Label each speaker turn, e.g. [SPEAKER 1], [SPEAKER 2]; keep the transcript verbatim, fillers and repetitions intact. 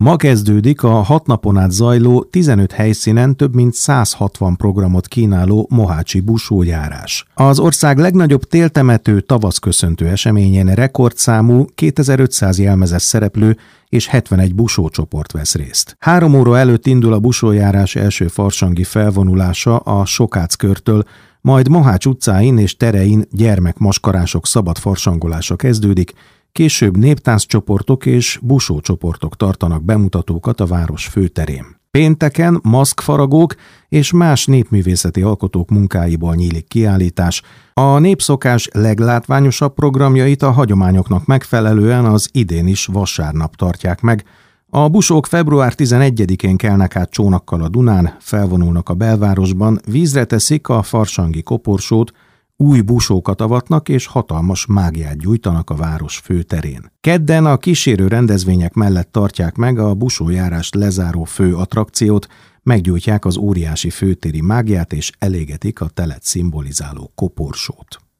[SPEAKER 1] Ma kezdődik a hat napon át zajló, tizenöt helyszínen több mint száz hatvan programot kínáló mohácsi busójárás. Az ország legnagyobb téltemető tavaszköszöntő eseményén rekordszámú kétezer-ötszáz jelmezes szereplő és hetvenegy busócsoport vesz részt. Három óra előtt indul a busójárás első farsangi felvonulása a Sokáckörtől, majd Mohács utcáin és terein gyermekmaskarások szabad farsangolása kezdődik, később néptánccsoportok és busócsoportok tartanak bemutatókat a város főterén. Pénteken maszkfaragók és más népművészeti alkotók munkáiból nyílik kiállítás. A népszokás leglátványosabb programjait a hagyományoknak megfelelően az idén is vasárnap tartják meg. A busók február tizenegyedikén kelnek át csónakkal a Dunán, felvonulnak a belvárosban, vízre teszik a farsangi koporsót, új busókat avatnak és hatalmas mágiát gyújtanak a város főterén. Kedden a kísérő rendezvények mellett tartják meg a busójárást lezáró fő attrakciót, meggyújtják az óriási főtéri mágiát és elégetik a telet szimbolizáló koporsót.